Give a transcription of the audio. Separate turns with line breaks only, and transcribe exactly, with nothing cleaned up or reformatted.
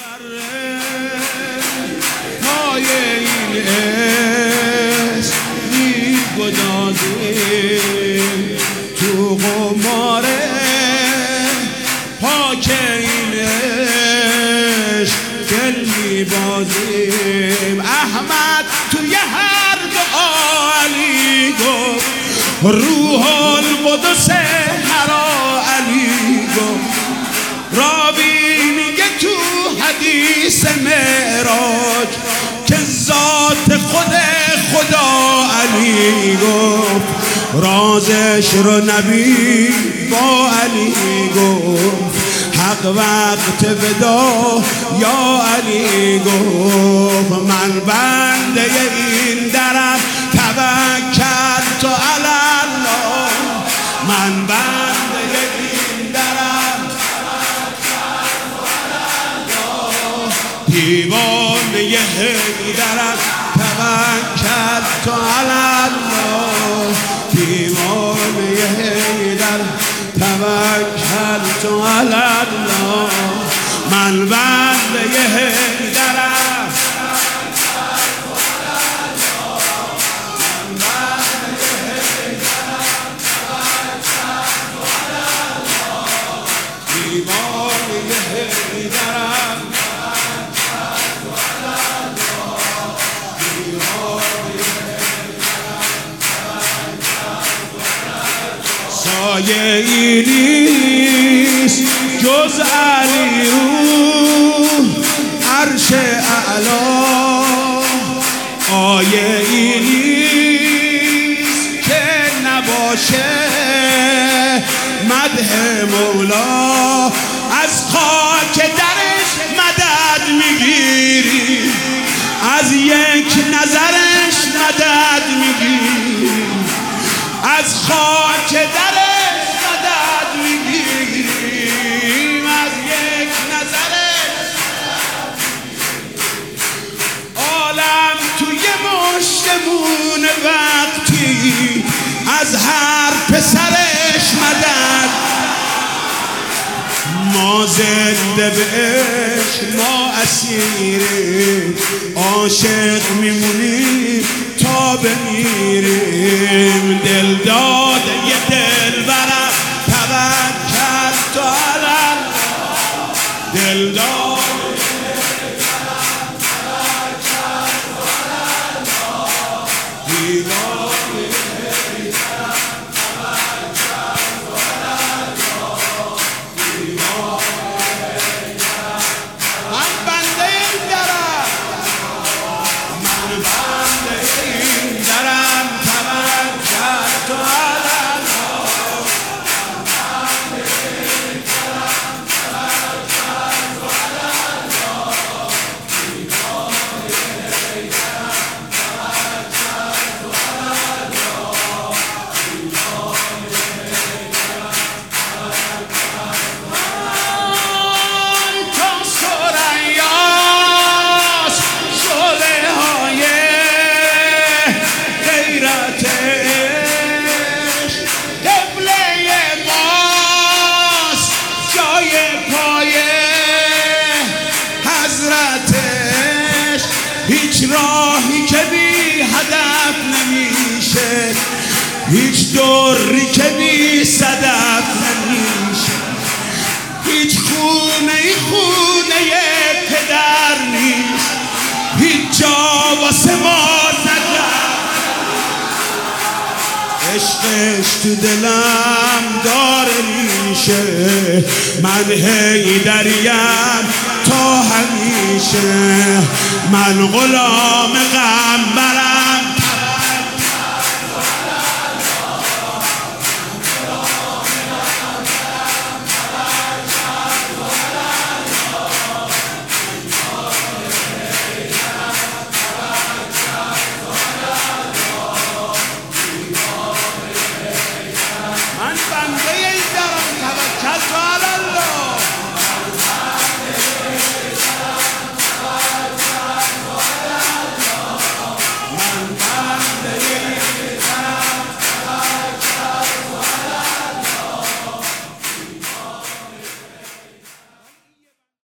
پای این عشق می‌گدازیم تو قمار پاک این عشق دل می‌بازیم. احمد توی هر دعا علی گفت روح القدس هرا علی گفت. راوی میگه تو حدیث معراج که ذات خود خدا علی گفت. رازش رو نبی با علی گفت. حق وقت ودا یا علی گفت. من بنده این درم توکل تو علی الله. من بنده این درم توکل تو علی الله. دیوانه حیدرم توکل تو علی الله. دیوانه حیدرم توکل تو علی الله. من بنده حیدرم سایه ای نیست جز علی رو عرش اعلا. آیه ای نیست که نباشه مدح مولا. از خاک درش مدد میگیری از یک نظرش مدد میگیری. از خاک درش مدد میگیریم از یک نظرش. عالم توی مشتمون وقتی از هر پسرش مدد. ما زنده به عشق ما اسیریم عاشق میمونیم تا بمیریم. دل داده یه دل برم توکل تو علی الله. دل داده یه دل برم توکل تو علی الله. دیوانه حیدرم توکل تو علی الله. دیوانه حیدرم من بنده این درم. من بنده این درم توکل تو علی الله. هیچ راهی که بی هدف نمیشه هیچ دوری که بی صدف نمیشه. هیچ خونه ای خونه پدر نیست هیچ جا واسه ما ندر. عشقش تو دلم داره میشه من حیدریم تا همیشه. من غلام غم برم